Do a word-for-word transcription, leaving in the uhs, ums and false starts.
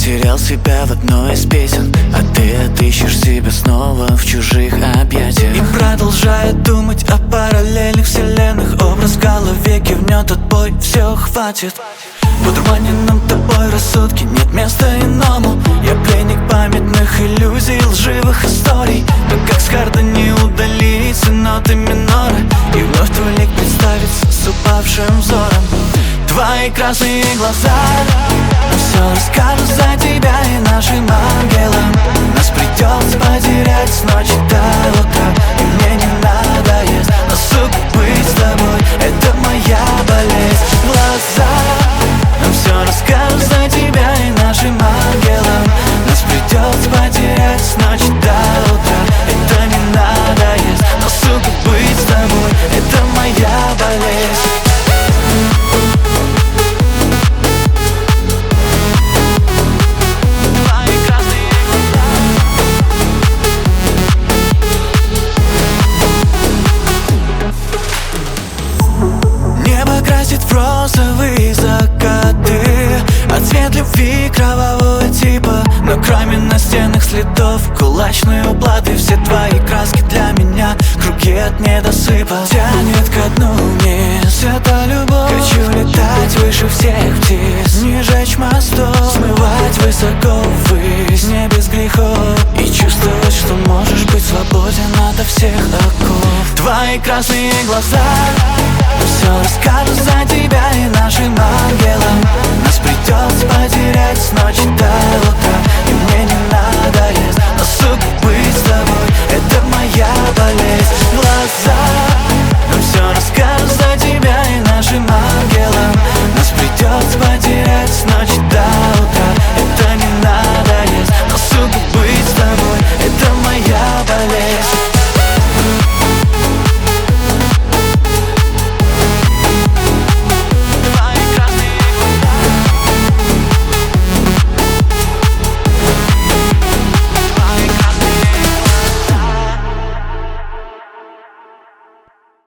потерял себя в одной из песен, а ты отыщешь себя снова в чужих объятиях. И продолжает думать о параллельных вселенных. Образ в голове кивнет отбой, все хватит. В одурманенном тобой рассудке нет места иному. Я пленник памятных иллюзий, лживых историй. Но как с харда не удалить ноты минора, и вновь твой лик представится с упавшим взором. Твои красные глаза все расскажут за тебя и нашим ангелам. Нас придется потерять с ночи до утра, и мне не надоест, но сука быть с тобой — это моя болезнь. Глаза все расскажут за тебя и нашим ангелам. Нас придется потерять с ночи до утра, это не надоест, но сука быть с тобой — это моя болезнь. В розовые закаты, а цвет любви кровавого типа. Но кроме настенных следов кулачные уплаты. Все твои краски для меня круги от недосыпа. Тянет ко дну вниз эта любовь. Хочу летать выше всех птиц, не жечь мостов, смывать высоко ввысь, не без грехов. И чувствовать, что можешь быть свободен ото всех оков. Твои красные глаза все расскажут за тебя и нашим ангелам.